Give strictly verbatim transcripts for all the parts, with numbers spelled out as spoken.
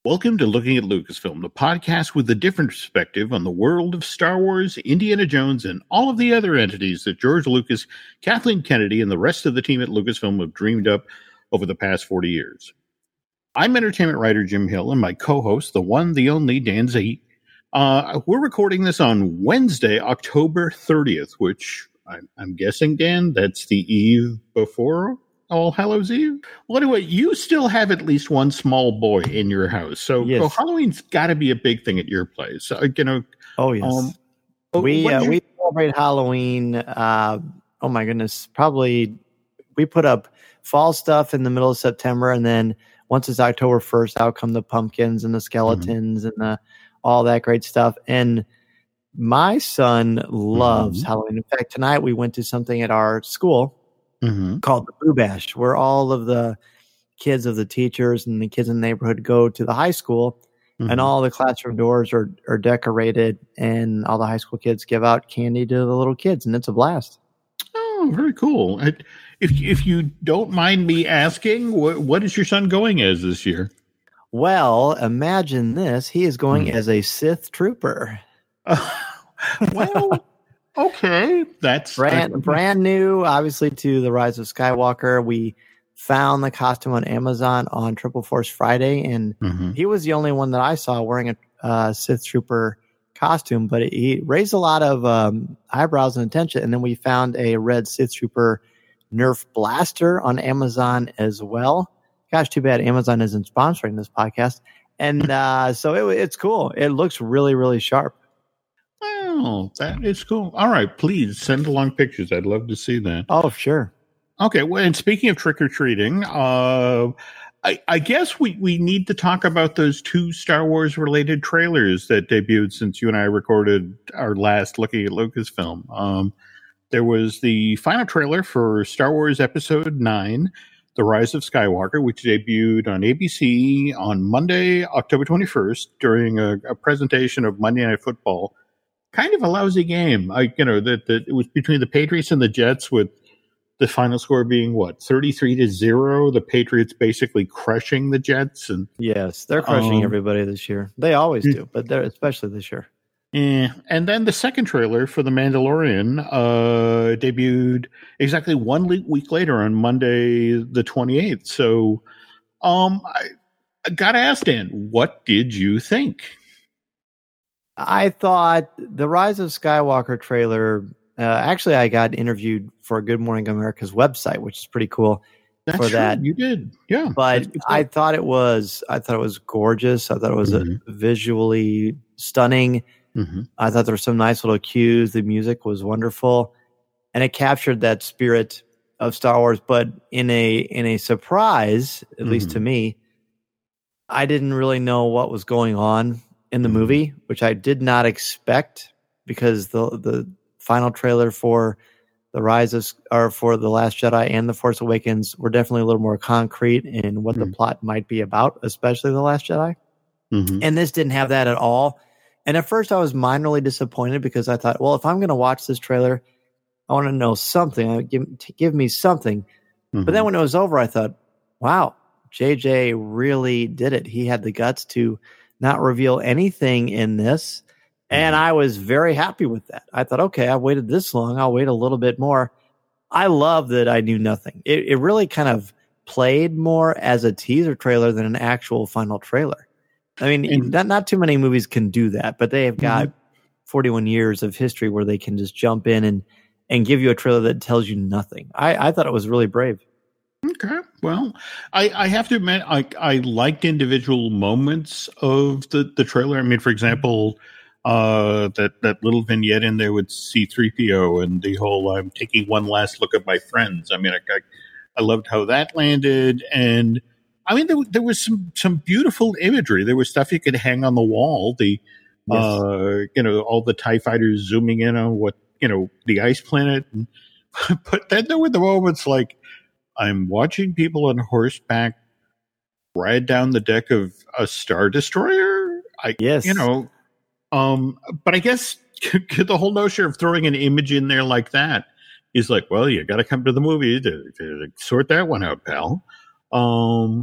Welcome to Looking at Lucasfilm, the podcast with a different perspective on the world of Star Wars, Indiana Jones, and all of the other entities that George Lucas, Kathleen Kennedy, and the rest of the team at Lucasfilm have dreamed up over the past forty years. I'm entertainment writer Jim Hill, and my co-host, the one, the only, Dan Z. Uh, we're recording this on Wednesday, October thirtieth, which I'm, I'm guessing, Dan, that's the eve before All Hallows Eve? Well, anyway, you still have at least one small boy in your house. So, yes. so Halloween's got to be a big thing at your place. Uh, you know. Oh, yes. Um, we uh, you- we celebrate Halloween. Uh, oh, my goodness. Probably we put up fall stuff in the middle of September. And then once it's October first, out come the pumpkins and the skeletons mm-hmm. and the all that great stuff. And my son loves mm-hmm. Halloween. In fact, tonight we went to something at our school. Mm-hmm. called the Boo Bash, where all of the kids of the teachers and the kids in the neighborhood go to the high school, mm-hmm. and all the classroom doors are, are decorated, and all the high school kids give out candy to the little kids, and it's a blast. Oh, very cool. I, if if you don't mind me asking, what, what is your son going as this year? Well, imagine this. He is going mm-hmm. as a Sith Trooper. Uh, well... Okay, that's brand that's... brand new, obviously, to The Rise of Skywalker. We found the costume on Amazon on Triple Force Friday, and mm-hmm. he was the only one that I saw wearing a uh, Sith Trooper costume, but it, he raised a lot of um, eyebrows and attention. And then we found a red Sith Trooper Nerf blaster on Amazon as well. Gosh, too bad Amazon isn't sponsoring this podcast. And uh, so it, it's cool. It looks really, really sharp. Oh, that is cool. All right, please send along pictures. I'd love to see that. Oh, sure. Okay, well, and speaking of trick-or-treating, uh, I, I guess we, we need to talk about those two Star Wars-related trailers that debuted since you and I recorded our last Looking at Lucasfilm. Um, there was the final trailer for Star Wars Episode nine, The Rise of Skywalker, which debuted on A B C on Monday, October twenty-first, during a, a presentation of Monday Night Football. Kind of a lousy game. I, you know, that that it was between the Patriots and the Jets, with the final score being what, thirty-three to zero. The Patriots basically crushing the Jets, and yes, they're crushing um, everybody this year. They always do, but they're especially this year. Yeah, and then the second trailer for The Mandalorian uh, debuted exactly one week later on Monday the twenty-eighth. So, um, I, I gotta ask Dan, what did you think? I thought the Rise of Skywalker trailer, uh, actually, I got interviewed for Good Morning America's website, which is pretty cool. That's for true. that. You did. Yeah. But I thought it was, I thought it was gorgeous. I thought it was mm-hmm. a visually stunning. Mm-hmm. I thought there were some nice little cues. The music was wonderful, and it captured that spirit of Star Wars, but in a, in a surprise, at mm-hmm. least to me, I didn't really know what was going on in the movie, which I did not expect, because the the final trailer for the Rise of, or for The Last Jedi and The Force Awakens were definitely a little more concrete in what mm-hmm. the plot might be about, especially The Last Jedi. Mm-hmm. And this didn't have that at all. And at first I was minorly disappointed, because I thought, well, if I'm going to watch this trailer, I want to know something. Give, give me something. Mm-hmm. But then when it was over, I thought, wow, J J really did it. He had the guts to not reveal anything in this. And I was very happy with that. I thought, okay, I waited this long. I'll wait a little bit more. I love that I knew nothing. It, it really kind of played more as a teaser trailer than an actual final trailer. I mean, and, not, not too many movies can do that, but they have got mm-hmm. forty-one years of history where they can just jump in and, and give you a trailer that tells you nothing. I, I thought it was really brave. Okay. Well, I, I have to admit, I, I liked individual moments of the, the trailer. I mean, for example, uh, that, that little vignette in there with C three P O and the whole, I'm taking one last look at my friends. I mean, I, I, I loved how that landed. And I mean, there, there was some, some beautiful imagery. There was stuff you could hang on the wall. The, yes. uh, you know, all the TIE fighters zooming in on what, you know, the ice planet. And, but then there were the moments like, I'm watching people on horseback ride down the deck of a Star Destroyer. I, yes. You know, um, but I guess the whole notion of throwing an image in there like that is like, well, you got to come to the movie to, to sort that one out, pal. Um,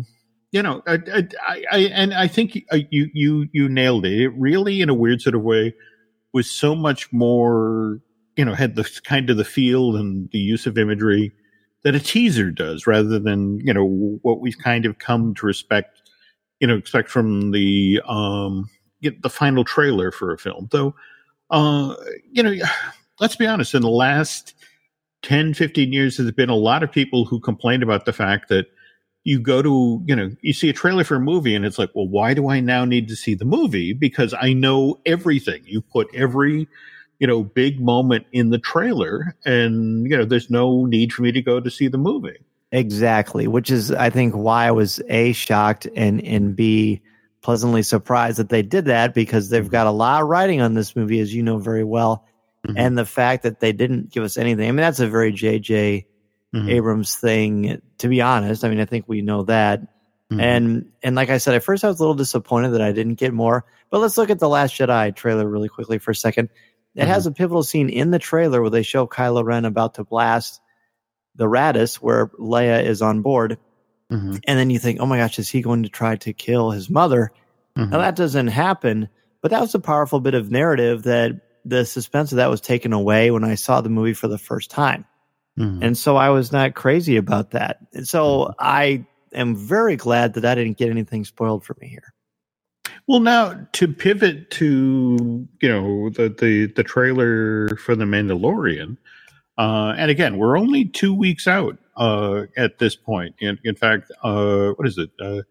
you know, I, I, I, and I think you you you nailed it. It really, in a weird sort of way, was so much more. You know, had the kind of the feel and the use of imagery that a teaser does, rather than you know what we've kind of come to respect. You know, expect from the um the final trailer for a film. Though, uh, you know, let's be honest. In the last ten, fifteen years, there's been a lot of people who complained about the fact that you go to, you know, you see a trailer for a movie and it's like, well, why do I now need to see the movie? Because I know everything. You put every, you know, big moment in the trailer and, you know, there's no need for me to go to see the movie. Exactly. Which is, I think, why I was A, shocked and, and B, pleasantly surprised that they did that, because they've got a lot of writing on this movie, as you know very well. Mm-hmm. And the fact that they didn't give us anything. I mean, that's a very J J Mm-hmm. Abrams thing, to be honest. I mean, I think we know that. Mm-hmm. And and like I said, at first I was a little disappointed that I didn't get more. But let's look at The Last Jedi trailer really quickly for a second. It mm-hmm. has a pivotal scene in the trailer where they show Kylo Ren about to blast the Raddus, where Leia is on board. Mm-hmm. And then you think, oh my gosh, is he going to try to kill his mother? Mm-hmm. Now that doesn't happen. But that was a powerful bit of narrative that the suspense of that was taken away when I saw the movie for the first time. Mm-hmm. And so I was not crazy about that. And so mm-hmm. I am very glad that I didn't get anything spoiled for me here. Well, now to pivot to, you know, the, the, the trailer for The Mandalorian. Uh, and again, we're only two weeks out uh, at this point. In, in fact, uh, what is it? Uh,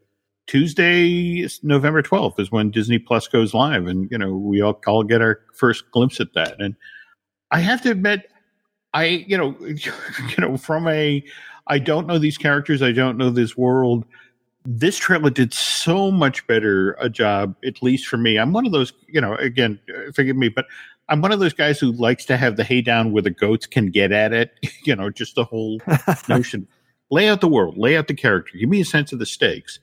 Tuesday, November twelfth is when Disney Plus goes live. And, you know, we all, all get our first glimpse at that. And I have to admit, I, you know, you know, from a, I don't know these characters, I don't know this world. This trailer did so much better a job, at least for me. I'm one of those, you know, again, forgive me, but I'm one of those guys who likes to have the hay down where the goats can get at it. You know, just the whole notion. Lay out the world, lay out the character, give me a sense of the stakes.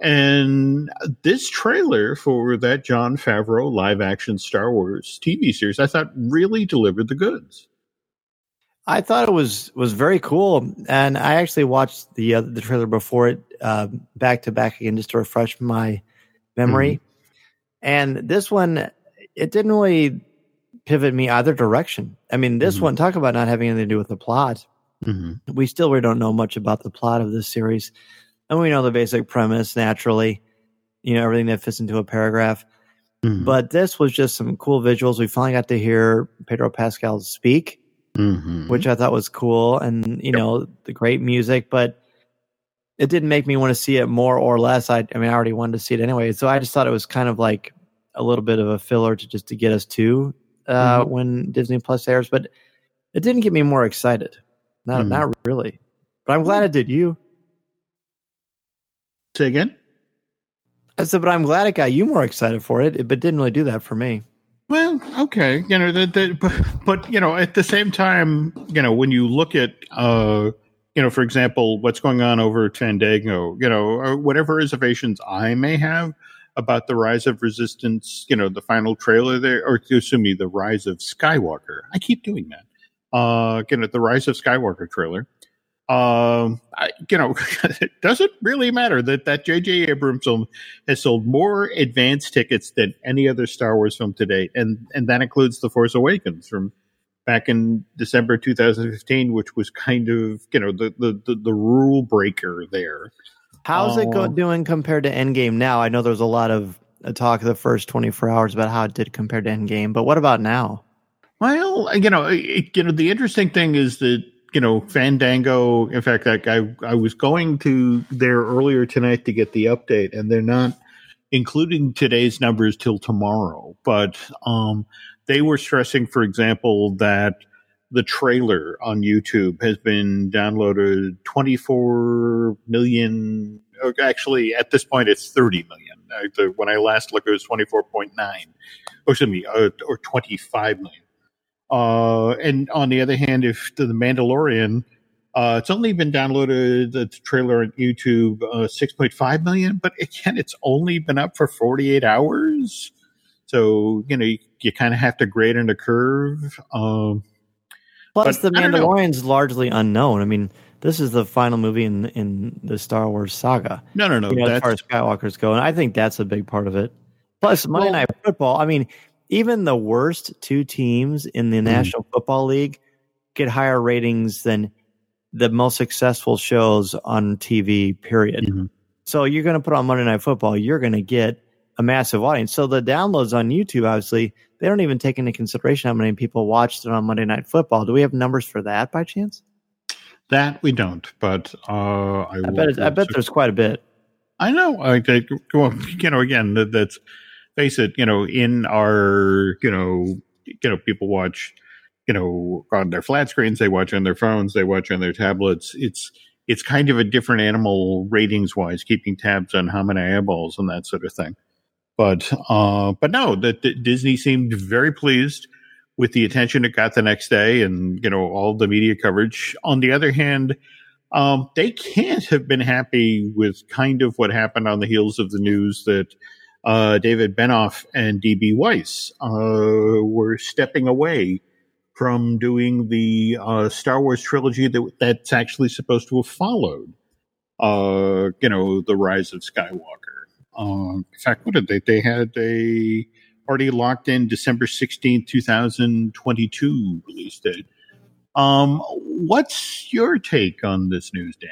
And this trailer for that Jon Favreau live action Star Wars T V series, I thought really delivered the goods. I thought it was was very cool, and I actually watched the uh, the trailer before it uh, back to back again just to refresh my memory. Mm-hmm. And this one, it didn't really pivot me either direction. I mean, this mm-hmm. one, talk about not having anything to do with the plot. Mm-hmm. We still really don't know much about the plot of this series, and we know the basic premise naturally. You know, everything that fits into a paragraph. Mm-hmm. But this was just some cool visuals. We finally got to hear Pedro Pascal speak. Mm-hmm. Which I thought was cool, and you yep. know, the great music, but it didn't make me want to see it more or less. I, I mean, I already wanted to see it anyway, so I just thought it was kind of like a little bit of a filler to just to get us to uh, mm-hmm. when Disney Plus airs, but it didn't get me more excited. Not, mm-hmm. not really. But I'm glad it did. You say again? I said, but I'm glad it got you more excited for it, but it didn't really do that for me. Well, okay, you know, the, the, but, but, you know, at the same time, you know, when you look at, uh, you know, for example, what's going on over at Fandango, you know, or whatever reservations I may have about the Rise of Resistance, you know, the final trailer there, or excuse me, the Rise of Skywalker. I keep doing that. Uh, you know, the Rise of Skywalker trailer. Um, I, you know, it doesn't really matter that that J J Abrams film has sold more advance tickets than any other Star Wars film to date, and and that includes The Force Awakens from back in December two thousand fifteen, which was kind of, you know, the the the, the rule breaker there. How's um, it go, doing compared to Endgame now? I know there's a lot of talk the first twenty-four hours about how it did compared to Endgame, but what about now? Well, you know, it, you know, the interesting thing is that, you know, Fandango, in fact, like I, I was going to there earlier tonight to get the update, and they're not including today's numbers till tomorrow. But um, they were stressing, for example, that the trailer on YouTube has been downloaded twenty-four million. Actually, at this point, it's thirty million. When I last looked, it was twenty-four point nine. Or excuse me, uh, or twenty-five million. Uh, and on the other hand, if The Mandalorian, uh, it's only been downloaded, the trailer on YouTube, uh, six point five million, but again, it's only been up for forty-eight hours. So, you know, you, you kind of have to grade in a curve. Um, Plus, The Mandalorian's largely unknown. I mean, this is the final movie in in the Star Wars saga. No, no, no. You know, that's... as far as Skywalker's go, and I think that's a big part of it. Plus, Monday well, Night Football. I mean, even the worst two teams in the mm-hmm. National Football League get higher ratings than the most successful shows on T V. Period. Mm-hmm. So you're going to put on Monday Night Football, you're going to get a massive audience. So the downloads on YouTube, obviously, they don't even take into consideration how many people watched it on Monday Night Football. Do we have numbers for that by chance? That we don't, but uh, I, I bet. It, I bet there's quite a bit. I know. I, I, well, you know, again, that, that's face it. You know, in our, you know, you know, people watch, you know, on their flat screens, they watch on their phones, they watch on their tablets. It's it's kind of a different animal ratings wise, keeping tabs on how many eyeballs and that sort of thing. But uh, but no, that Disney seemed very pleased with the attention it got the next day, and you know all the media coverage. On the other hand, um, they can't have been happy with kind of what happened on the heels of the news that uh, David Benioff and D B. Weiss uh, were stepping away from doing the uh, Star Wars trilogy that that's actually supposed to have followed, uh, you know, the Rise of Skywalker. Uh, in fact, what did they? They had a already locked in December sixteenth, twenty twenty-two release date. Um, what's your take on this news, Dan?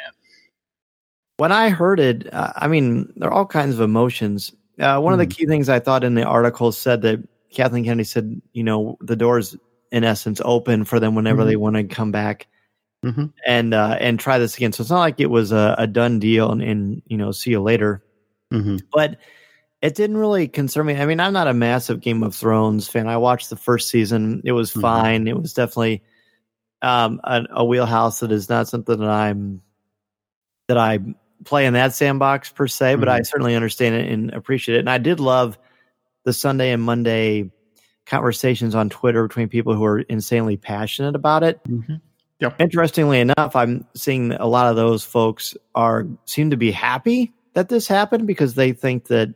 When I heard it, uh, I mean, there are all kinds of emotions. Uh, one mm. of the key things I thought in the article said that Kathleen Kennedy said, you know, the doors in essence open for them whenever mm-hmm. they want to come back mm-hmm. and uh, and try this again. So it's not like it was a, a done deal and, and, you know, see you later. Mm-hmm. But it didn't really concern me. I mean, I'm not a massive Game of Thrones fan. I watched the first season. It was mm-hmm. fine. It was definitely um, a, a wheelhouse that is not something that I'm that I play in that sandbox per se, mm-hmm. but I certainly understand it and appreciate it. And I did love the Sunday and Monday conversations on Twitter between people who are insanely passionate about it. Mm-hmm. Yep. Interestingly enough, I'm seeing a lot of those folks are seem to be happy that this happened because they think that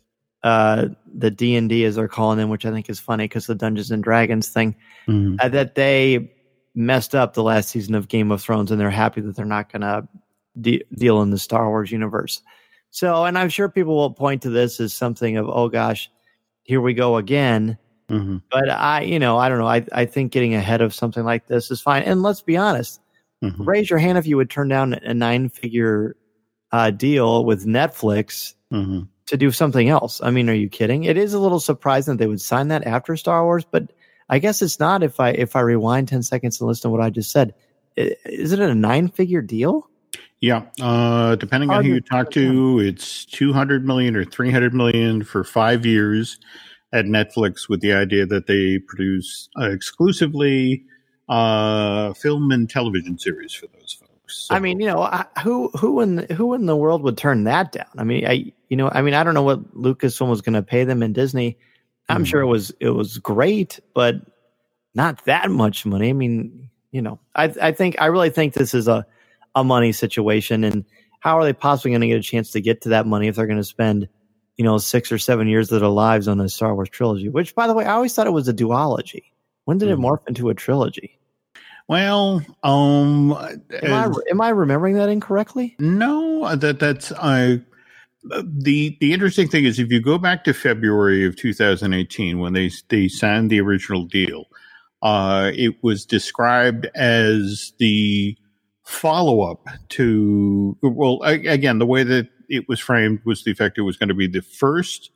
uh, the D and D, as they're calling them, which I think is funny because the Dungeons and Dragons thing, mm-hmm. uh, that they messed up the last season of Game of Thrones, and they're happy that they're not going to de- deal in the Star Wars universe. So, and I'm sure people will point to this as something of, oh gosh, here we go again. Mm-hmm. But I, you know, I don't know. I, I think getting ahead of something like this is fine. And let's be honest, mm-hmm. raise your hand if you would turn down a nine figure uh, deal with Netflix mm-hmm. to do something else. I mean, are you kidding? It is a little surprising that they would sign that after Star Wars, but I guess it's not if I, if I rewind ten seconds and listen to what I just said. Is it a nine figure deal? Yeah. Uh, depending on who you talk to, it's two hundred million or three hundred million for five years. At Netflix, with the idea that they produce uh, exclusively uh, film and television series for those folks. So. I mean, you know, who who in the, who in the world would turn that down? I mean, I you know, I mean, I don't know what Lucasfilm was going to pay them in Disney. I'm mm-hmm. sure it was it was great, but not that much money. I mean, you know, I I think I really think this is a a money situation, and how are they possibly going to get a chance to get to that money if they're going to spend, you know, six or seven years of their lives on the Star Wars trilogy, which, by the way, I always thought it was a duology. When did mm-hmm. it morph into a trilogy? Well, um, am, I, am I remembering that incorrectly? No, that that's I. Uh, the the interesting thing is, if you go back to February of two thousand eighteen, when they they signed the original deal, uh, it was described as the follow up to, well, again, the way that it was framed was the effect it was going to be the first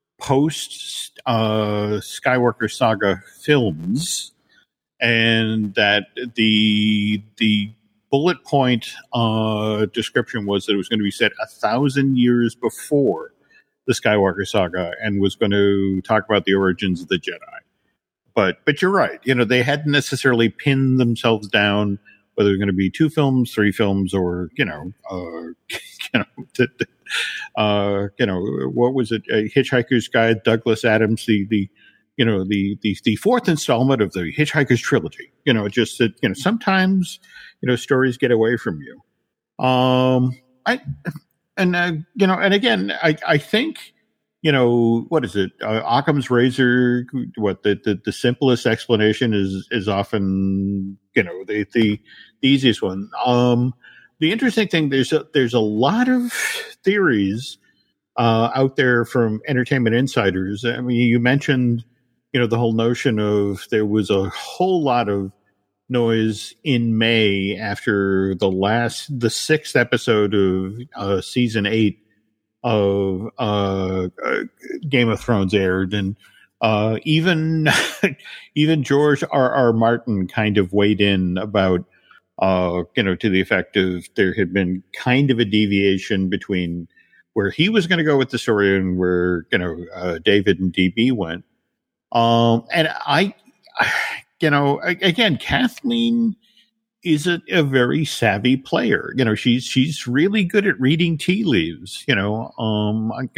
post uh, Skywalker saga films, and that the the bullet point uh, description was that it was going to be set a thousand years before the Skywalker saga and was going to talk about the origins of the Jedi. But but you're right. You know, they hadn't necessarily pinned themselves down whether they're going to be two films, three films, or you know, uh, you know, t- t- uh, you know, what was it? A Hitchhiker's Guide, Douglas Adams, the the you know the the the fourth installment of the Hitchhiker's trilogy. You know, just that you know sometimes you know stories get away from you. Um, I and uh, you know, and again, I I think. You know, what is it? Uh, Occam's razor. What the, the, the simplest explanation is is often, you know, the the, the easiest one. Um, the interesting thing, there's a, there's a lot of theories uh, out there from entertainment insiders. I mean, you mentioned, you know, the whole notion of there was a whole lot of noise in May after the last, the sixth episode of uh, season eight of uh, uh, Game of Thrones aired, and uh, even even George R. R. Martin kind of weighed in about, uh, you know, to the effect of there had been kind of a deviation between where he was going to go with the story and where, you know, uh, David and D B went. Um, and I, you know, again, Kathleen is a, a very savvy player. You know, she's she's really good at reading tea leaves. You know, um, I,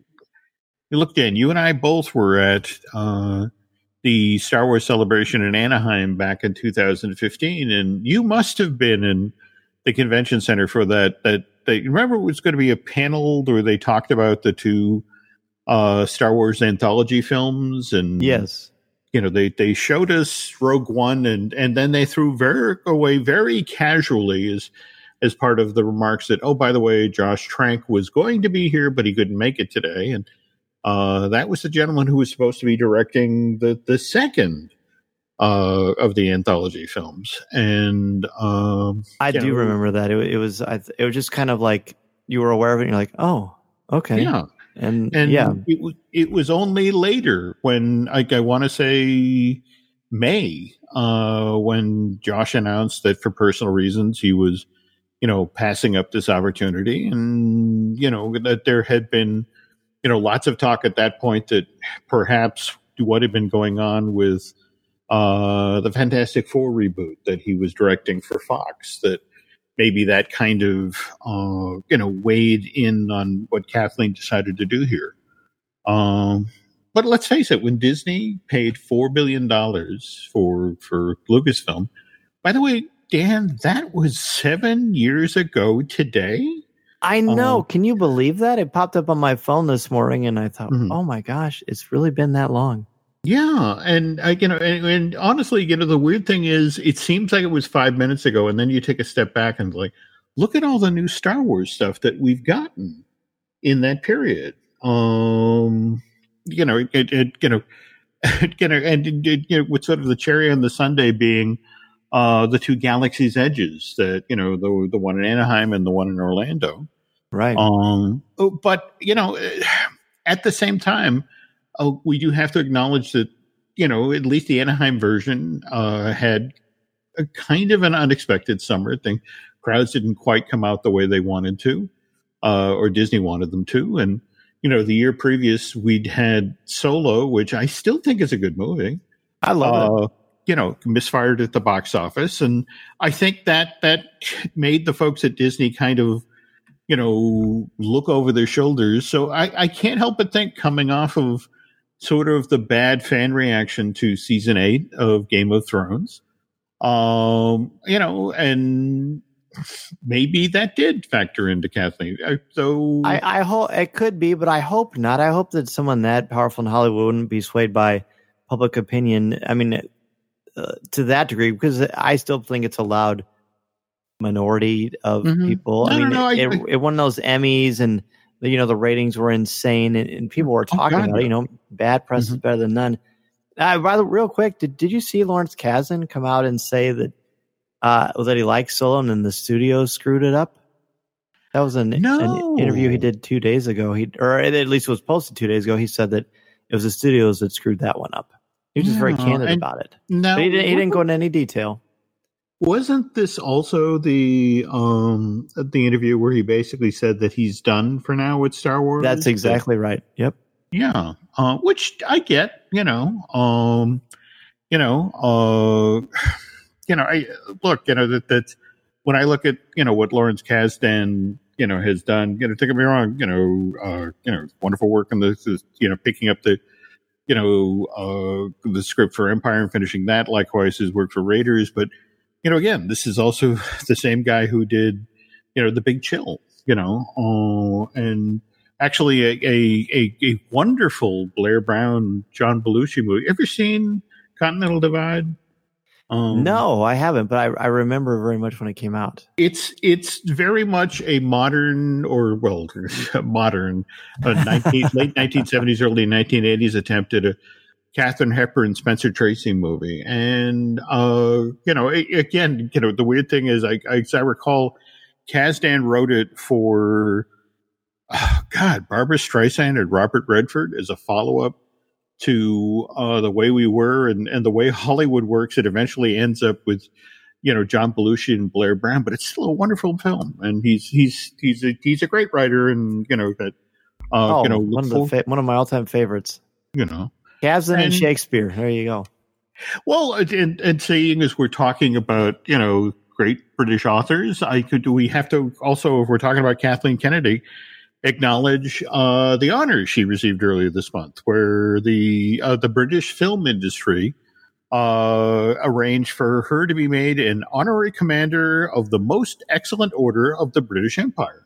you look, Dan, you and I both were at uh, the Star Wars celebration in Anaheim back in two thousand fifteen, and you must have been in the convention center for that. That they remember it was going to be a panel where they talked about the two uh, Star Wars anthology films, and yes. You know, they, they showed us Rogue One, and, and then they threw very away very casually as as part of the remarks that, oh, by the way, Josh Trank was going to be here, but he couldn't make it today. And uh, that was the gentleman who was supposed to be directing the, the second uh, of the anthology films. And um, I do know, remember that. It, it was I, it was just kind of like you were aware of it, and you're like, oh, okay. Yeah. And, and yeah, it, it was only later when, like, I want to say May, uh, when Josh announced that for personal reasons he was, you know, passing up this opportunity, and, you know, that there had been, you know, lots of talk at that point that perhaps what had been going on with uh, the Fantastic Four reboot that he was directing for Fox, that maybe that kind of, uh, you know, weighed in on what Kathleen decided to do here. Um, but let's face it, when Disney paid four billion dollars for, for Lucasfilm, by the way, Dan, that was seven years ago today. I know. Um, Can you believe that? It popped up on my phone this morning, and I thought, mm-hmm. oh my gosh, it's really been that long. Yeah, and I, you know, and, and honestly, you know, the weird thing is, it seems like it was five minutes ago, and then you take a step back and like, look at all the new Star Wars stuff that we've gotten in that period. Um, you know, it, it you know, you know, and it, you know, with sort of the cherry on the sundae being uh, the two Galaxy's Edges, that, you know, the the one in Anaheim and the one in Orlando, right? Um, but you know, at the same time, Uh, we do have to acknowledge that, you know, at least the Anaheim version uh, had a kind of an unexpected summer thing. Crowds didn't quite come out the way they wanted to, uh, or Disney wanted them to. And, you know, the year previous, we'd had Solo, which I still think is a good movie. I love uh, it. You know, misfired at the box office. And I think that that made the folks at Disney kind of, you know, look over their shoulders. So I, I can't help but think, coming off of sort of the bad fan reaction to season eight of Game of Thrones, um, you know, and maybe that did factor into Kathleen. So I, I hope it could be, but I hope not. I hope that someone that powerful in Hollywood wouldn't be swayed by public opinion. I mean, uh, to that degree, because I still think it's a loud minority of mm-hmm. people. No, I mean, no, no, it, I, it, it won those Emmys, and you know, the ratings were insane, and, and people were talking oh, God, about it. You know, bad press mm-hmm. is better than none. Uh, by the real quick, did did you see Lawrence Kasdan come out and say that uh, that he likes Solo and then the studio screwed it up? That was an, no. an interview he did two days ago. He or at least it was posted two days ago. He said that it was the studios that screwed that one up. He was just no, very candid about it. No, but he didn't, he didn't go into any detail. Wasn't this also the um the interview where he basically said that he's done for now with Star Wars? That's exactly that, right. Yep. Yeah. Uh, which I get, you know, um, you know, uh, you know, I look, you know, that that when I look at, you know, what Lawrence Kasdan, you know, has done, you know, don't get me wrong, you know, uh, you know, wonderful work on this, is, you know, picking up the, you know, uh, the script for Empire and finishing that. Likewise, his work for Raiders, but. You know, again, this is also the same guy who did, you know, The Big Chill, you know, uh, and actually a, a, a, a wonderful Blair Brown, John Belushi movie. Ever seen Continental Divide? Um, no, I haven't, but I, I remember very much when it came out. It's it's very much a modern, or well, modern, uh, nineteen, late nineteen seventies, early nineteen eighties attempt at a Katharine Hepburn, Spencer Tracy movie. And, uh, you know, again, you know, the weird thing is, I, I, as I recall, Kasdan wrote it for, oh God, Barbara Streisand and Robert Redford as a follow-up to uh, The Way We Were, and, and the way Hollywood works. It eventually ends up with, you know, John Belushi and Blair Brown, but it's still a wonderful film. And he's he's he's a, he's a great writer, and you know that uh, oh, you know one of the fa- one of my all time favorites. You know, Kasdan and, and Shakespeare. There you go. Well, and, and seeing as we're talking about, you know, great British authors, I could we have to also, if we're talking about Kathleen Kennedy, acknowledge uh, the honors she received earlier this month, where the uh, the British film industry uh, arranged for her to be made an honorary commander of the Most Excellent Order of the British Empire.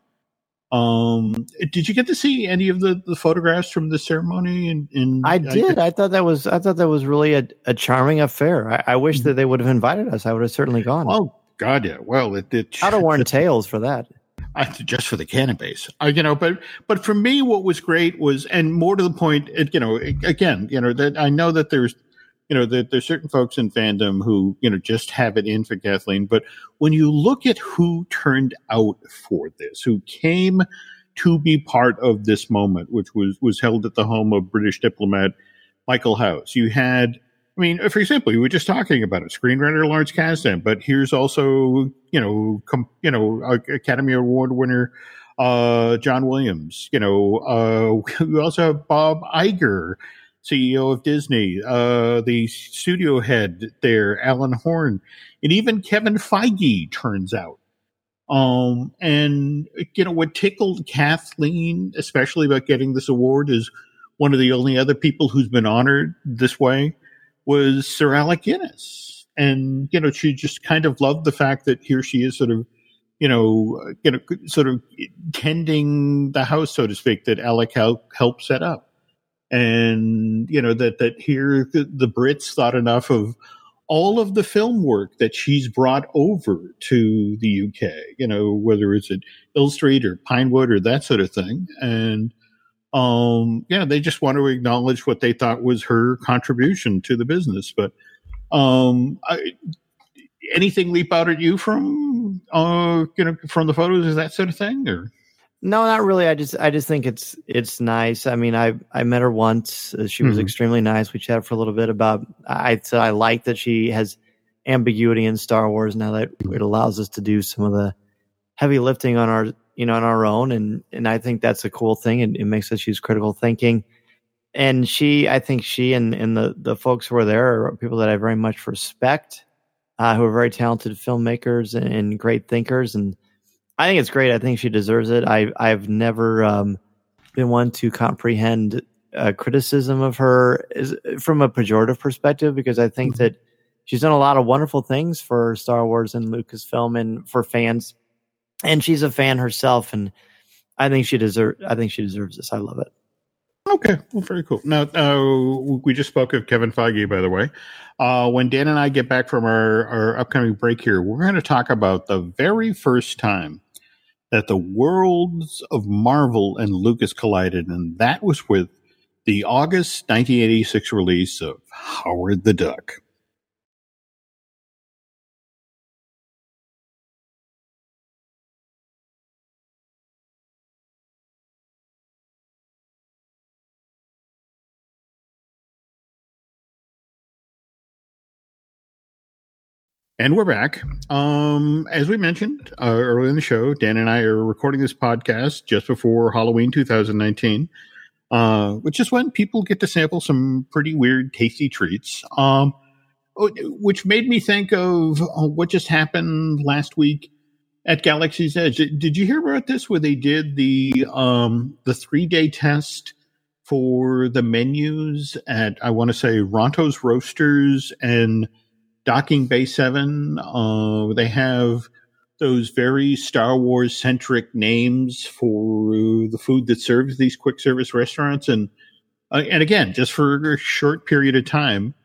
Um, did you get to see any of the, the photographs from the ceremony? In, in I did. I, I thought that was I thought that was really a, a charming affair. I, I wish that they would have invited us. I would have certainly gone. Oh God, yeah. Well, it did. I'd have worn tails for that. I, just for the cannabis, uh, you know, but, but for me, what was great was, and more to the point, it, you know, again, you know, that I know that there's, you know, that there's certain folks in fandom who, you know, just have it in for Kathleen. But when you look at who turned out for this, who came to be part of this moment, which was, was held at the home of British diplomat Michael House, you had, I mean, for example, you were just talking about it, screenwriter Lawrence Kasdan, but here's also, you know, com, you know, Academy Award winner uh, John Williams. You know, uh, we also have Bob Iger, C E O of Disney, uh, the studio head there, Alan Horn, and even Kevin Feige turns out. Um, and you know what tickled Kathleen, especially about getting this award, is one of the only other people who's been honored this way was Sir Alec Guinness. And, you know, she just kind of loved the fact that here she is sort of, you know, you know, sort of tending the house, so to speak, that Alec helped help set up. And, you know, that, that here the, the Brits thought enough of all of the film work that she's brought over to the U K, you know, whether it's at Hill Street or Pinewood or that sort of thing. And, Um, yeah, they just want to acknowledge what they thought was her contribution to the business. But um, I, anything leap out at you from uh, you know, from the photos, is that sort of thing, or? No, not really. I just I just think it's it's nice. I mean, I I met her once. She was mm-hmm. extremely nice. We chatted for a little bit about. I so I like that she has ambiguity in Star Wars now that it allows us to do some of the heavy lifting on our. you know, on our own. And, and I think that's a cool thing. And it makes us use critical thinking. And she, I think she and, and the, the folks who are there are people that I very much respect, uh, who are very talented filmmakers and, and great thinkers. And I think it's great. I think she deserves it. I, I've never um, been one to comprehend uh, criticism of her is, from a pejorative perspective, because I think mm-hmm. that she's done a lot of wonderful things for Star Wars and Lucasfilm and for fans. And she's a fan herself, and I think she deserve. I think she deserves this. I love it. Okay, well, very cool. Now, uh, we just spoke of Kevin Feige, by the way. Uh, when Dan and I get back from our, our upcoming break here, we're going to talk about the very first time that the worlds of Marvel and Lucas collided, and that was with the August nineteen eighty-six release of Howard the Duck. And we're back. Um, as we mentioned uh, earlier in the show, Dan and I are recording this podcast just before Halloween two thousand nineteen, uh, which is when people get to sample some pretty weird, tasty treats, um, which made me think of uh, what just happened last week at Galaxy's Edge. Did you hear about this, where they did the um, the three-day test for the menus at, I want to say, Ronto's Roasters and Docking Bay seven? Uh, they have those very Star Wars centric names for the food that serves these quick service restaurants. And, uh, and again, just for a short period of time,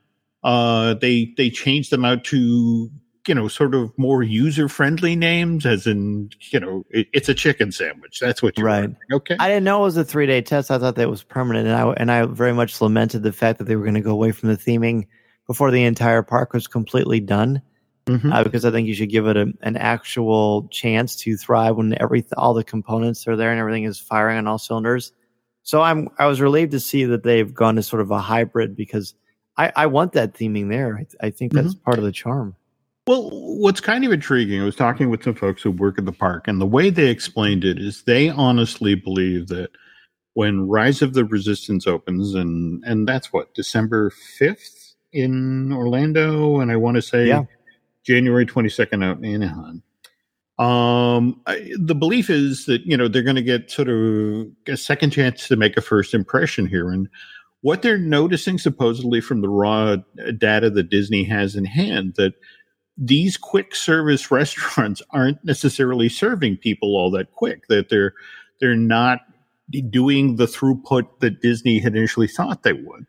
Uh, they they changed them out to, you know, sort of more user-friendly names, as in, you know, it, it's a chicken sandwich. That's what you're right. ordering. Okay. I didn't know it was a three-day test. I thought that was permanent, and I and I very much lamented the fact that they were going to go away from the theming before the entire park was completely done, mm-hmm. uh, because I think you should give it a, an actual chance to thrive when every all the components are there and everything is firing on all cylinders. So I'm I was relieved to see that they've gone to sort of a hybrid, because I, I want that theming there. I, I think that's mm-hmm. part of the charm. Well, what's kind of intriguing, I was talking with some folks who work at the park, and the way they explained it is they honestly believe that when Rise of the Resistance opens, and, and that's what, December fifth in Orlando, and I want to say yeah. January twenty-second out in Anaheim. Um, I, the belief is that, you know, they're going to get sort of a second chance to make a first impression here. And what they're noticing supposedly from the raw data that Disney has in hand, that these quick service restaurants aren't necessarily serving people all that quick, that they're they're not doing the throughput that Disney had initially thought they would.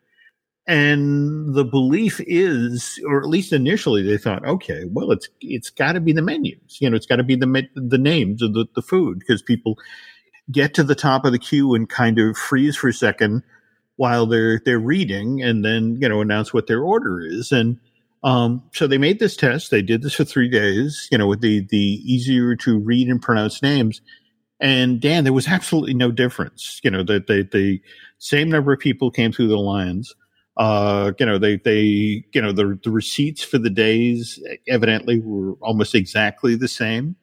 And the belief is, or at least initially they thought, okay, well, it's it's got to be the menus. You know, it's got to be the the names of the, the food, because people get to the top of the queue and kind of freeze for a second while they're they're reading, and then, you know, announce what their order is. And Um, so they made this test. They did this for three days, you know, with the, the easier to read and pronounce names. And Dan, there was absolutely no difference. You know, that they, the same number of people came through the lines. Uh, you know, they, they, you know, the, the receipts for the days evidently were almost exactly the same.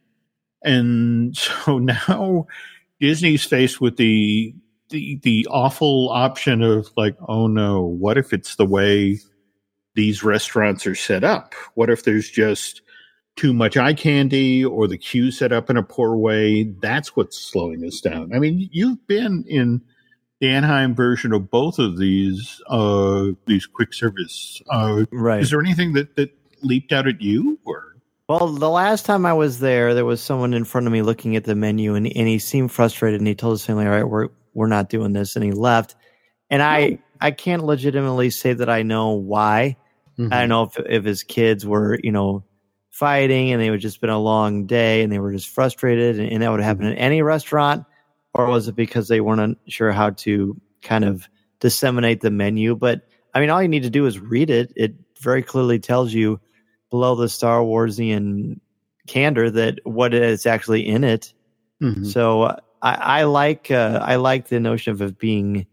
And so now Disney's faced with the, the, the awful option of like, oh no, what if it's the way these restaurants are set up? What if there's just too much eye candy, or the queue set up in a poor way? That's what's slowing us down. I mean, you've been in the Anaheim version of both of these uh, these quick service. Uh, right. Is there anything that, that leaped out at you? Or Well, the last time I was there, there was someone in front of me looking at the menu, and, and he seemed frustrated, and he told his family, all right, we're we're not doing this, and he left. And I, I can't legitimately say that I know why. Mm-hmm. I don't know if if his kids were, you know, fighting and it had just been a long day and they were just frustrated, and, and that would happen in any restaurant, or was it because they weren't sure how to kind of disseminate the menu? But I mean, all you need to do is read it. It very clearly tells you below the Star Warsian candor that what is actually in it. Mm-hmm. So uh, I, I like uh, I like the notion of it being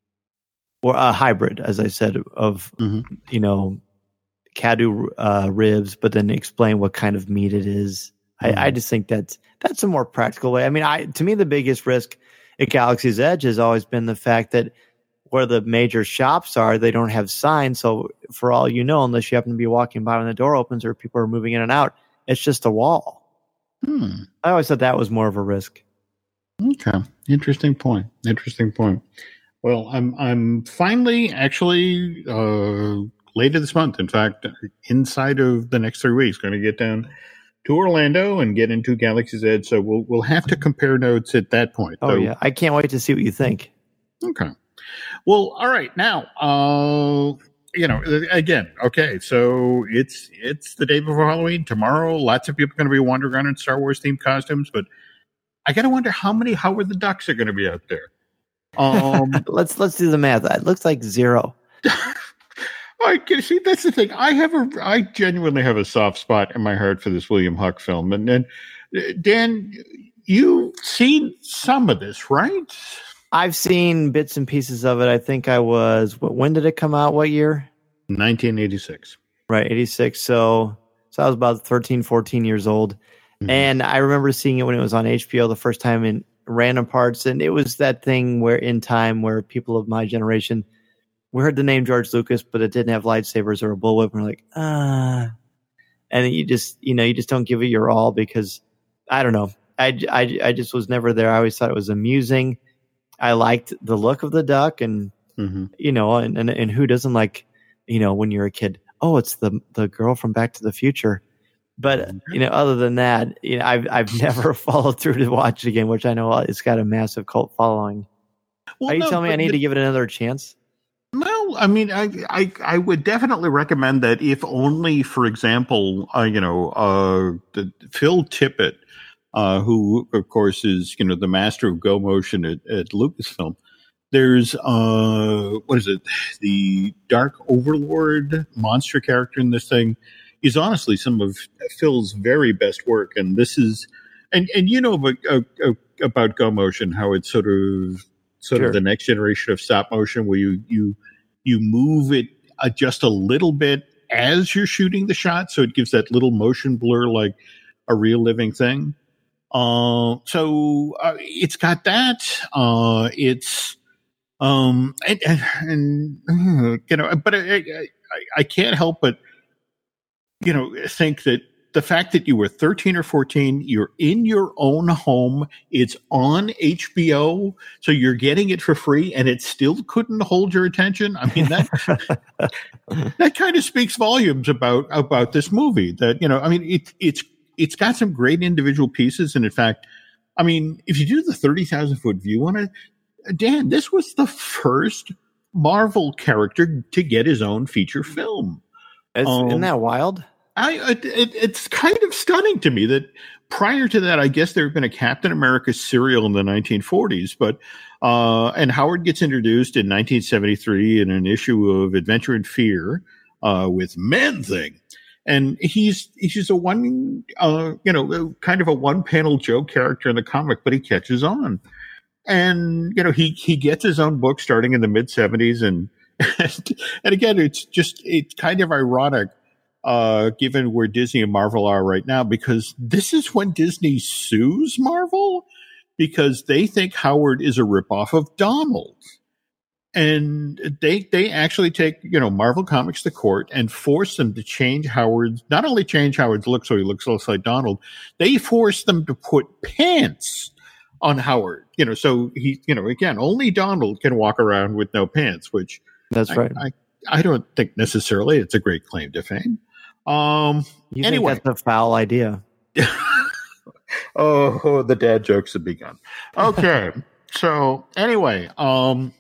or a hybrid, as I said, of mm-hmm. you know. Cadu uh, ribs, but then explain what kind of meat it is. Mm-hmm. I, I just think that's that's a more practical way. I mean, I to me the biggest risk at Galaxy's Edge has always been the fact that where the major shops are, they don't have signs. So for all you know, unless you happen to be walking by when the door opens or people are moving in and out, it's just a wall. Hmm. I always thought that was more of a risk. Okay, interesting point. Interesting point. Well, I'm I'm finally actually. Uh, Later this month, in fact, inside of the next three weeks, going to get down to Orlando and get into Galaxy's Edge. So we'll we'll have to compare notes at that point. Oh so, yeah, I can't wait to see what you think. Okay. Well, all right. Now, uh, you know, again, okay. So it's it's the day before Halloween. Tomorrow, lots of people are going to be wandering around in Star Wars themed costumes. But I got to wonder how many Howard the Ducks are going to be out there. Um, let's let's do the math. It looks like zero. I can see that's the thing. I have a, I genuinely have a soft spot in my heart for this William Huck film, and then Dan, you've seen some of this, right? I've seen bits and pieces of it. I think I was. When did it come out? What year? nineteen eighty-six. Right, eighty-six. So, so I was about thirteen, fourteen years old, mm-hmm. and I remember seeing it when it was on H B O the first time in random parts, and it was that thing where in time where people of my generation. We heard the name George Lucas, but it didn't have lightsabers or a bullwhip. And we're like, ah. And you just, you know, you just don't give it your all because, I don't know. I, I, I just was never there. I always thought it was amusing. I liked the look of the duck and, mm-hmm. you know, and, and, and who doesn't like, you know, when you're a kid, oh, it's the the girl from Back to the Future. But, mm-hmm. you know, other than that, you know, I've, I've never followed through to watch it again, which I know it's got a massive cult following. Well, Are you no, telling me I need the- to give it another chance? Well, Well, I mean, I, I, I would definitely recommend that if only, for example, uh, you know, uh, the, Phil Tippett, uh, who, of course, is, you know, the master of Go Motion at, at Lucasfilm. There's, uh, what is it? The Dark Overlord monster character in this thing is honestly some of Phil's very best work. And this is, and, and you know about, uh, about Go Motion, how it's sort of, sort Sure. of the next generation of stop motion where you, you, you move it uh, just a little bit as you're shooting the shot. So it gives that little motion blur like a real living thing. Uh, so uh, it's got that. Uh, it's, um, and, and, and, you know, but I, I, I can't help but, you know, think that the fact that you were thirteen or fourteen, you're in your own home, it's on H B O, so you're getting it for free, and it still couldn't hold your attention. I mean, that that kind of speaks volumes about about this movie. That, you know, I mean, it, it's it's got some great individual pieces, and in fact, I mean, if you do the thirty thousand foot view on it, Dan, this was the first Marvel character to get his own feature film. Is, um, isn't that wild? I, it, it's kind of stunning to me that prior to that, I guess there had been a Captain America serial in the nineteen forties, but uh, and Howard gets introduced in nineteen seventy-three in an issue of Adventure in Fear uh, with Man-Thing, and he's he's just a one, uh, you know, kind of a one panel joke character in the comic, but he catches on, and you know he he gets his own book starting in the mid seventies, and and again, it's just it's kind of ironic. Uh, given where Disney and Marvel are right now, because this is when Disney sues Marvel because they think Howard is a ripoff of Donald. And they, they actually take, you know, Marvel Comics to court and force them to change Howard's, not only change Howard's look so he looks less like Donald, they force them to put pants on Howard. You know, so he, you know, again, only Donald can walk around with no pants, which that's I, right. I, I don't think necessarily it's a great claim to fame. Um, you anyway, think that's a foul idea. Oh, the dad jokes have begun. Okay. So anyway, um,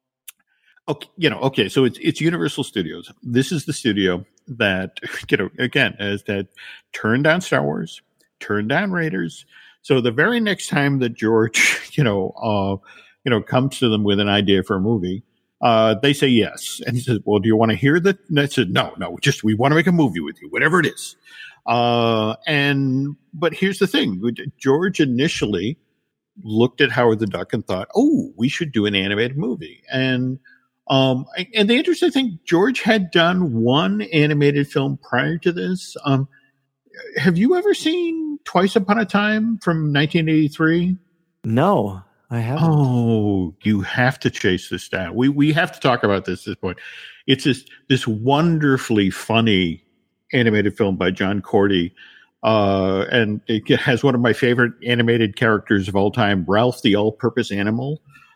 okay, you know, okay. So it's, it's Universal Studios. This is the studio that, you know, again, as that turned down Star Wars, turned down Raiders. So the very next time that George, you know, uh, you know, comes to them with an idea for a movie, Uh, they say yes. And he says, well, do you want to hear that? And I said, no, no, just, we want to make a movie with you, whatever it is. Uh, and, but here's the thing. George initially looked at Howard the Duck and thought, oh, we should do an animated movie. And, um, and the interesting thing, George had done one animated film prior to this. Um, have you ever seen Twice Upon a Time from nineteen eighty-three? No. I haven't. Oh, you have to chase this down. We we have to talk about this at this point. It's this this wonderfully funny animated film by John Cordy, uh, and it has one of my favorite animated characters of all time, Ralph the All-Purpose Animal.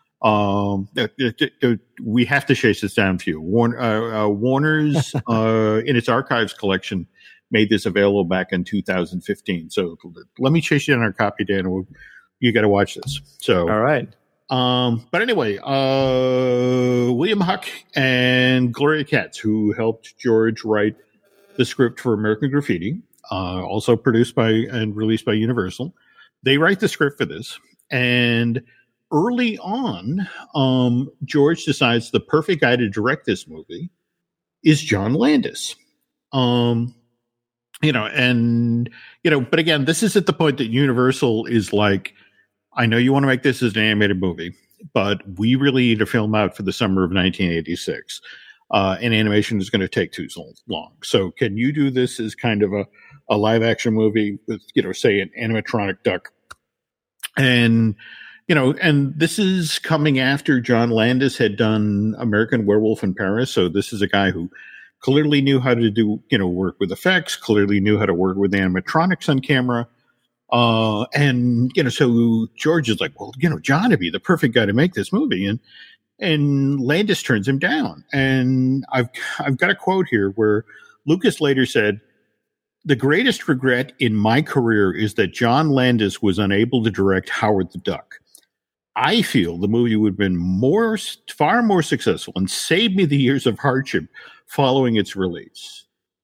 Um, it, it, it, we have to chase this down for you. Warner, uh, uh, Warner's, uh, in its archives collection, made this available back in two thousand fifteen. So let me chase you down our copy, Dan. We'll, you got to watch this. So, all right. Um, but anyway, uh, William Huck and Gloria Katz, who helped George write the script for American Graffiti, uh, also produced by and released by Universal. They write the script for this. And early on, um, George decides the perfect guy to direct this movie is John Landis. Um, you know, and, you know, but again, this is at the point that Universal is like, I know you want to make this as an animated movie, but we really need to film out for the summer of nineteen eighty-six. Uh, and animation is going to take too long. So can you do this as kind of a, a live action movie with, you know, say an animatronic duck? And, you know, and this is coming after John Landis had done American Werewolf in Paris. So this is a guy who clearly knew how to do, you know, work with effects, clearly knew how to work with animatronics on camera. Uh, and, you know, so George is like, well, you know, John would be the perfect guy to make this movie. And, and Landis turns him down. And I've, I've got a quote here where Lucas later said, the greatest regret in my career is that John Landis was unable to direct Howard the Duck. I feel the movie would have been more, far more successful and saved me the years of hardship following its release.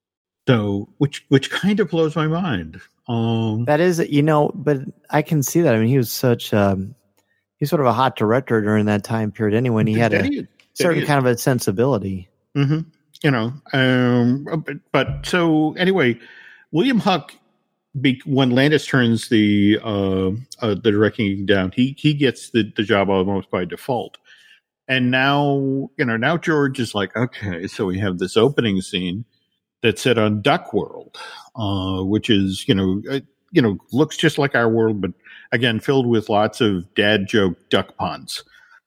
So, which which kind of blows my mind. Um, that is, you know, but I can see that. I mean, he was such, um, he's sort of a hot director during that time period anyway, and he had a he certain kind of a sensibility. Mm-hmm. You know, um, but, but so anyway, William Huck, be, when Landis turns the uh, uh, the directing down, he he gets the, the job almost by default. And now, you know, now George is like, okay, so we have this opening scene that's set on Duck World, uh, which is, you know, uh, you know, looks just like our world, but again, filled with lots of dad joke duck puns.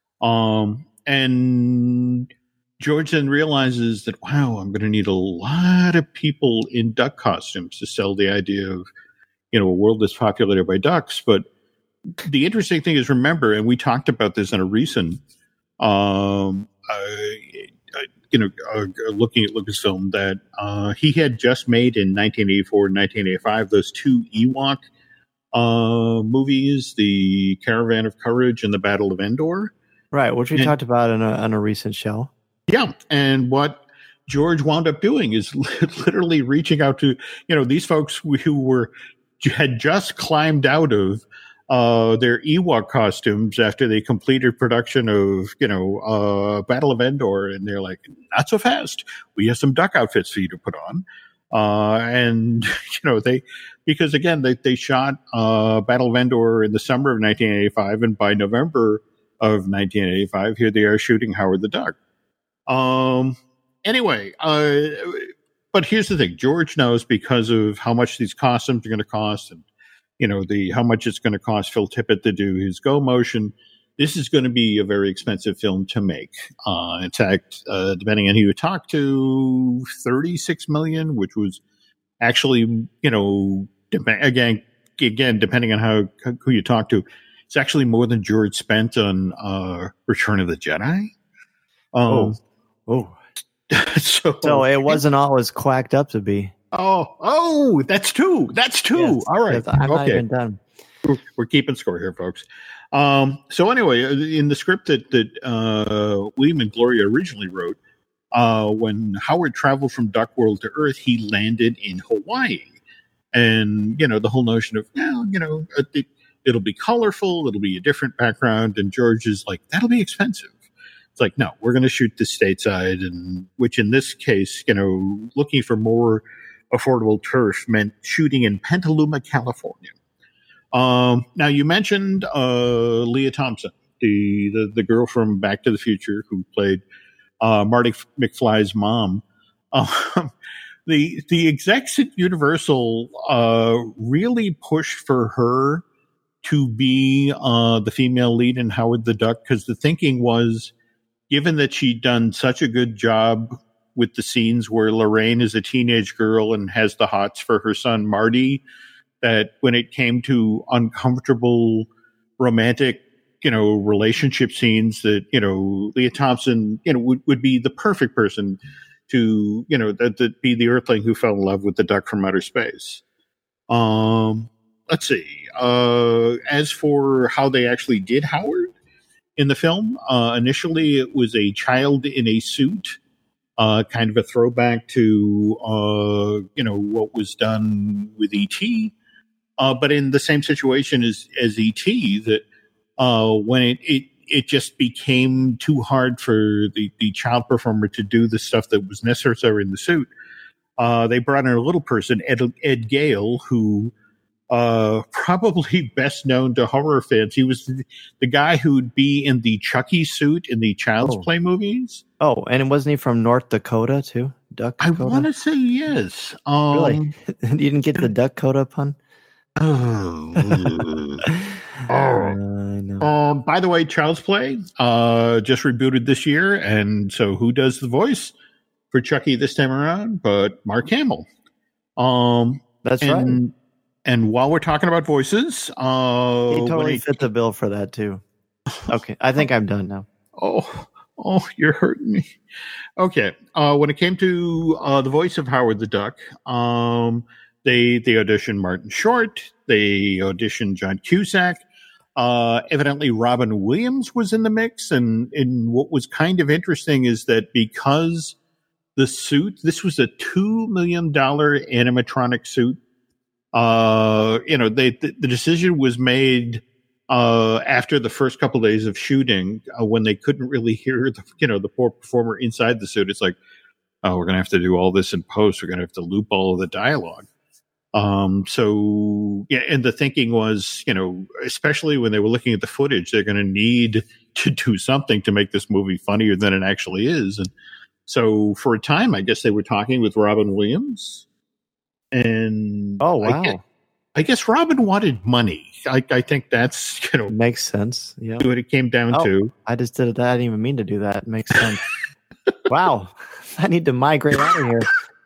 Um, and George then realizes that, wow, I'm going to need a lot of people in duck costumes to sell the idea of, you know, a world that's populated by ducks. But the interesting thing is, remember, and we talked about this in a recent, um, uh, you know, uh, looking at Lucasfilm, that uh, he had just made in nineteen eighty-four and nineteen eighty-five those two Ewok uh, movies, The Caravan of Courage and The Battle of Endor. Right, which we and, talked about on a, on a recent show. Yeah, and what George wound up doing is literally reaching out to, you know, these folks who were had just climbed out of uh, their Ewok costumes after they completed production of, you know, uh, Battle of Endor, and they're like, not so fast. We have some duck outfits for you to put on. Uh, and, you know, they, because again, they, they shot uh, Battle of Endor in the summer of nineteen eighty-five, and by November of nineteen eighty-five, here they are shooting Howard the Duck. Um, anyway, uh, but here's the thing. George knows, because of how much these costumes are going to cost, and, you know, the, how much it's going to cost Phil Tippett to do his Go Motion, this is going to be a very expensive film to make. Uh, in fact, uh, depending on who you talk to, thirty-six million dollars, which was actually, you know, dep- again, again, depending on how, who you talk to, it's actually more than George spent on, uh, Return of the Jedi. Um, oh. Oh, so, so it wasn't all as quacked up to be. Oh, oh, that's two. That's two. Yes, all right. Yes, I'm okay. not even done. We're, we're keeping score here, folks. Um, so anyway, in the script that, that uh, William and Gloria originally wrote, uh, when Howard traveled from Duck World to Earth, he landed in Hawaii. And, you know, the whole notion of, well, you know, it, it'll be colorful, it'll be a different background. And George is like, that'll be expensive. It's like, no, we're going to shoot this stateside, and which in this case, you know, looking for more affordable turf meant shooting in Petaluma, California. Um, now, you mentioned uh, Leah Thompson, the, the the girl from Back to the Future who played uh, Marty McFly's mom. Um, the the execs at Universal uh, really pushed for her to be uh, the female lead in Howard the Duck, because the thinking was, given that she'd done such a good job with the scenes where Lorraine is a teenage girl and has the hots for her son Marty, that when it came to uncomfortable romantic, you know, relationship scenes, that, you know, Leah Thompson, you know, would, would be the perfect person to, you know, that, that be the Earthling who fell in love with the duck from outer space. Um, let's see. Uh, as for how they actually did Howard in the film, uh, initially it was a child in a suit, uh, kind of a throwback to, uh, you know, what was done with E T, uh, but in the same situation as, as E T, that, uh, when it, it, it just became too hard for the, the child performer to do the stuff that was necessary in the suit, uh, they brought in a little person, Ed, Ed Gale, who, Uh, probably best known to horror fans. He was the, the guy who'd be in the Chucky suit in the Child's oh. Play movies. Oh, and wasn't he from North Dakota too? Duck Dakota? I want to say yes. Um, really? You didn't get the Duck Dakota pun? Oh. oh. I know. Um, by the way, Child's Play uh, just rebooted this year. And so who does the voice for Chucky this time around? But Mark Hamill. Um, That's and, right. And while we're talking about voices, uh, he totally he, fit the bill for that too. Okay, I think I'm done now. Oh, oh, you're hurting me. Okay, uh, when it came to uh, the voice of Howard the Duck, um, they they auditioned Martin Short, they auditioned John Cusack, Uh, evidently, Robin Williams was in the mix, and, and what was kind of interesting is that because the suit, this was a two million dollars animatronic suit, uh, you know, they, the, the decision was made uh, after the first couple of days of shooting, uh, when they couldn't really hear the, you know, the poor performer inside the suit. It's like, oh, we're going to have to do all this in post. We're going to have to loop all of the dialogue. Um, so, yeah, and the thinking was, you know, especially when they were looking at the footage, they're going to need to do something to make this movie funnier than it actually is. And so for a time, I guess they were talking with Robin Williams. And oh, wow. I guess, I guess Robin wanted money. I, I think that's, you know, makes sense. Yeah. What it came down oh, to. I just did that. I didn't even mean to do that. It makes sense. Wow. I need to migrate out of here.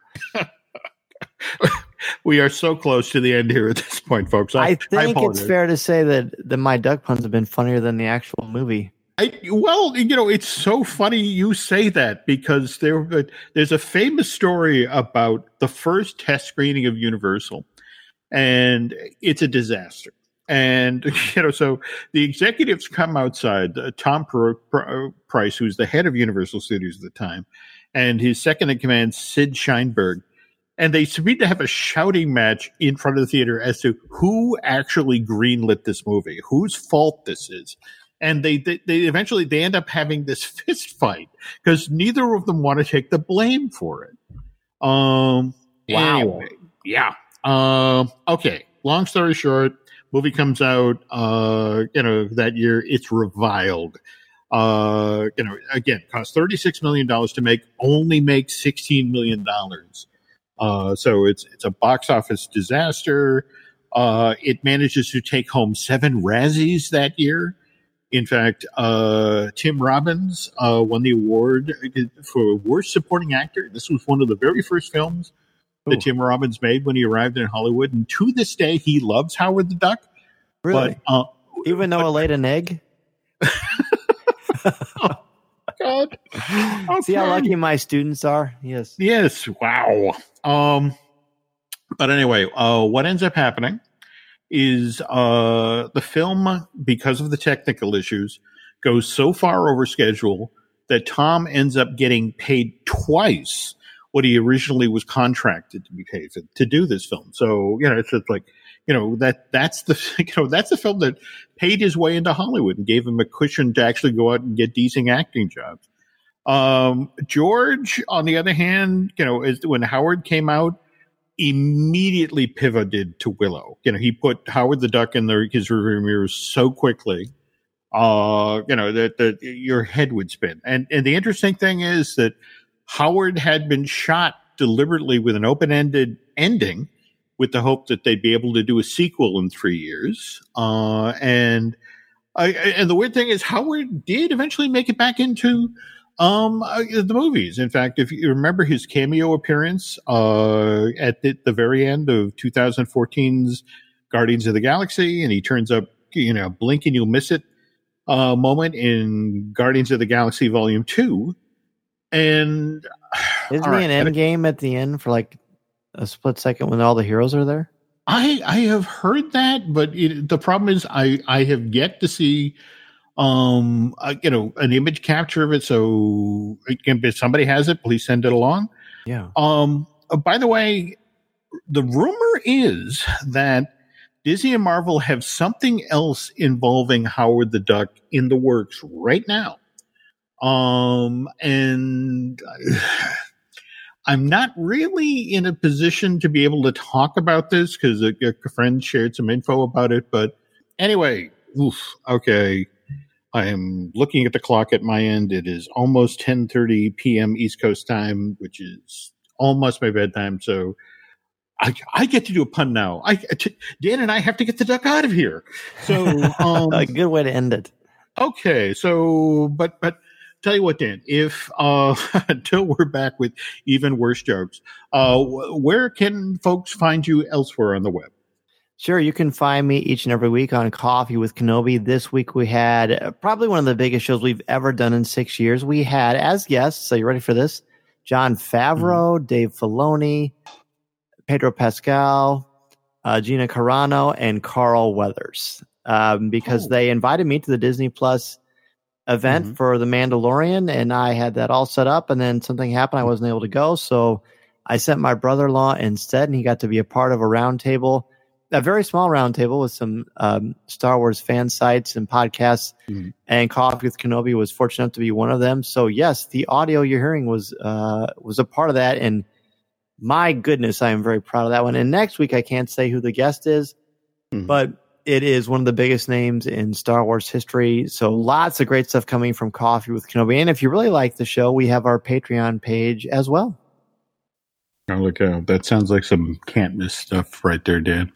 We are so close to the end here at this point, folks. I, I think I it's fair to say that, that my duck puns have been funnier than the actual movie. I, well, you know, it's so funny you say that because there, there's a famous story about the first test screening of Universal, and it's a disaster. And, you know, so the executives come outside, uh, Tom Pr- Pr- Price, who's the head of Universal Studios at the time, and his second in command, Sid Sheinberg. And they seem to have a shouting match in front of the theater as to who actually greenlit this movie, whose fault this is. And they, they, they eventually, they end up having this fist fight because neither of them want to take the blame for it. Um, wow. Anyway, yeah. Um, okay. Long story short, movie comes out, uh, you know, that year. It's reviled. Uh, you know, again, cost thirty-six million dollars to make, only make sixteen million dollars. Uh, so it's it's a box office disaster. Uh, it manages to take home seven Razzies that year. In fact, uh, Tim Robbins uh, won the award for Worst Supporting Actor. This was one of the very first films Ooh. that Tim Robbins made when he arrived in Hollywood. And to this day, he loves Howard the Duck. Really? But, uh, Even though but, it laid an egg? oh, God. Okay. See how lucky my students are? Yes. Yes. Wow. Um, but anyway, uh, what ends up happening is uh, the film, because of the technical issues, goes so far over schedule that Tom ends up getting paid twice what he originally was contracted to be paid for, to do this film. So, you know, it's just like, you know, that that's the, you know, that's the film that paid his way into Hollywood and gave him a cushion to actually go out and get decent acting jobs. Um, George, on the other hand, you know, is, when Howard came out, immediately pivoted to Willow. You know, he put Howard the Duck in the, his rearview mirror so quickly, uh, you know, that, that your head would spin. And, and the interesting thing is that Howard had been shot deliberately with an open-ended ending with the hope that they'd be able to do a sequel in three years. Uh, and, I, and the weird thing is Howard did eventually make it back into Um, uh, the movies. In fact, if you remember his cameo appearance uh, at the, the very end of twenty fourteen's Guardians of the Galaxy, and he turns up, you know, blink and you'll miss it uh, moment in Guardians of the Galaxy Volume Two. And isn't he right, an end game at the end for like a split second when all the heroes are there? I I have heard that, but it, the problem is I I have yet to see. Um, uh, you know, an image capture of it. So if somebody has it, please send it along. Yeah. Um, uh, by the way, the rumor is that Disney and Marvel have something else involving Howard the Duck in the works right now. Um, and I'm not really in a position to be able to talk about this because a, a friend shared some info about it. But anyway, oof, okay. I am looking at the clock at my end. It is almost ten thirty p.m. East Coast time, which is almost my bedtime. So I, I get to do a pun now. I, t- Dan and I have to get the duck out of here. So um, a good way to end it. Okay. So, but, but tell you what, Dan, if, uh, until we're back with even worse jokes, uh, where can folks find you elsewhere on the web? Sure, you can find me each and every week on Coffee with Kenobi. This week we had probably one of the biggest shows we've ever done in six years. We had, as guests, so you ready for this? Jon Favreau, mm-hmm. Dave Filoni, Pedro Pascal, uh, Gina Carano, and Carl Weathers. um, because oh. they invited me to the Disney Plus event mm-hmm. for The Mandalorian, and I had that all set up, and then something happened. I wasn't able to go, so I sent my brother-in-law instead, and he got to be a part of a roundtable, a very small roundtable with some um, Star Wars fan sites and podcasts, mm-hmm. and Coffee with Kenobi was fortunate enough to be one of them. So yes, the audio you're hearing was uh, was a part of that, and my goodness, I am very proud of that one. And next week, I can't say who the guest is, mm-hmm. but it is one of the biggest names in Star Wars history. So lots of great stuff coming from Coffee with Kenobi. And if you really like the show, we have our Patreon page as well. Oh, look out. That sounds like some can't miss stuff right there, Dan.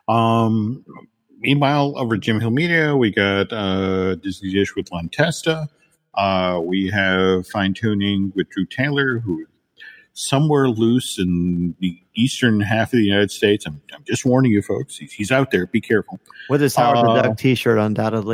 Um, meanwhile, over at Jim Hill Media, we got uh, Disney Dish with Lon Testa. Uh, we have Fine Tuning with Drew Taylor, who somewhere loose in the eastern half of the United States. I'm, I'm just warning you, folks. He's, he's out there. Be careful. With his Howard uh, the Duck t-shirt, undoubtedly.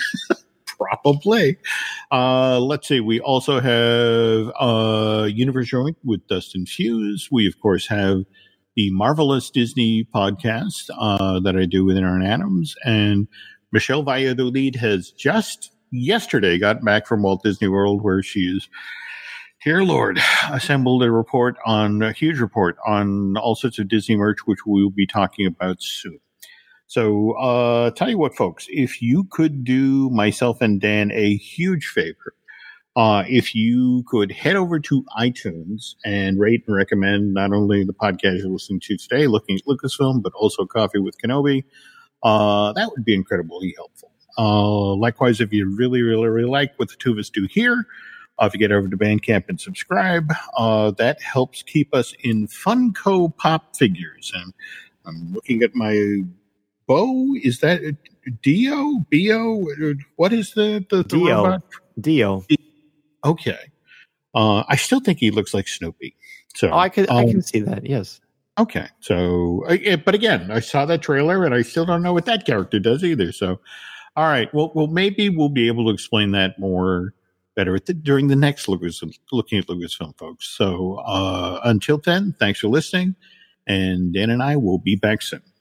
Probably. Uh, let's see. We also have uh, Universe Joint with Dustin Fuse. We, of course, have the Marvelous Disney podcast uh, that I do with Aaron Adams. And Michelle Valladolid has just yesterday gotten back from Walt Disney World, where she is, dear Lord, assembled a report on, a huge report on all sorts of Disney merch, which we will be talking about soon. So, uh, tell you what, folks, if you could do myself and Dan a huge favor, uh, if you could head over to iTunes and rate and recommend not only the podcast you're listening to today, Looking at Lucasfilm, but also Coffee with Kenobi, uh, that would be incredibly helpful. Uh, likewise, if you really, really, really like what the two of us do here, Uh, if you get over to Bandcamp and subscribe, uh, that helps keep us in Funko Pop figures. And I'm looking at my bow. Is that Dio? Bio? What is the, the, the Dio. robot? Dio. Okay. Uh, I still think he looks like Snoopy. So oh, I can um, I can see that. Yes. Okay. So, uh, but again, I saw that trailer and I still don't know what that character does either. So, all right. Well, well, maybe we'll be able to explain that more better at the, during the next Lucas, Looking at Lucasfilm, folks. So uh, until then, thanks for listening, and Dan and I will be back soon.